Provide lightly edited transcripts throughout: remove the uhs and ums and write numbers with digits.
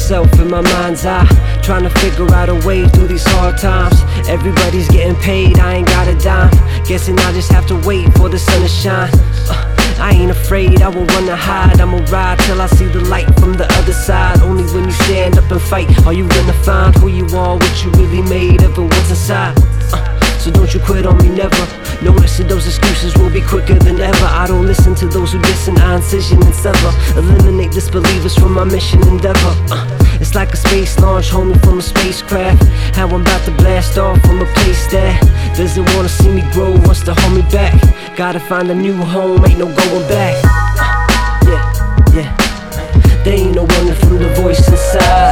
myself in my mind's eye, trying to figure out a way through these hard times. Everybody's getting paid, I ain't got a dime. Guessing I just have to wait for the sun to shine. I ain't afraid, I won't run or hide. I'ma ride till I see the light from the other side. Only when you stand up and fight are you gonna find who you are, what you really made of, and what's inside. So don't you quit on me, never. Notice that those excuses will be quicker than ever. I don't listen to those who diss, and I incision and sever. Eliminate disbelievers from my mission endeavor. It's like a space launch, homie, from a spacecraft. How I'm about to blast off from a place that doesn't wanna see me grow, wants to hold me back. Gotta find a new home, ain't no going back. Yeah. There ain't no running from the voice inside.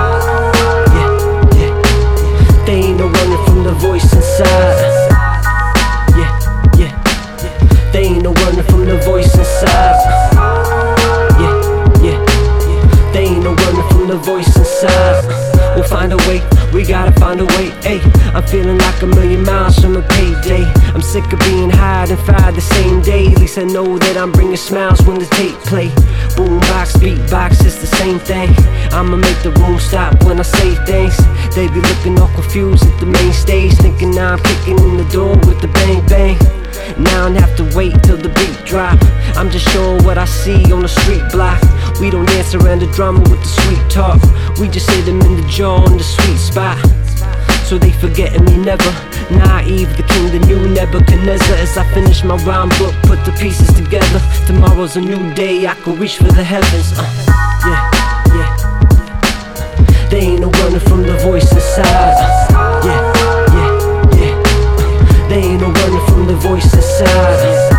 Yeah. There ain't no running from the voice inside. Yeah. There ain't no running from the voice inside. Yeah. There ain't no running from the voice inside. We'll find a way, we gotta find a way, ayy. I'm feeling like a million miles from a payday. I'm sick of being high and fired the same day. At least I know that I'm bringing smiles when the tape play. Boombox, beatbox, it's the same thing. I'ma make the room stop when I say things. They be looking all confused at the main stage, thinking now I'm kicking in the door with the bang bang. Now I don't have to wait till the beat drop. I'm just showing what I see on the street block. We don't dance around the drama with the sweet talk. We just hit them in the jaw on the sweet spot. So they forgetting me never. Naive, the king, the new Nebuchadnezzar. As I finish my rhyme book, put the pieces together. Tomorrow's a new day, I could reach for the heavens. Yeah. There ain't no running from the voice inside. Yeah. There ain't no running from the voice inside.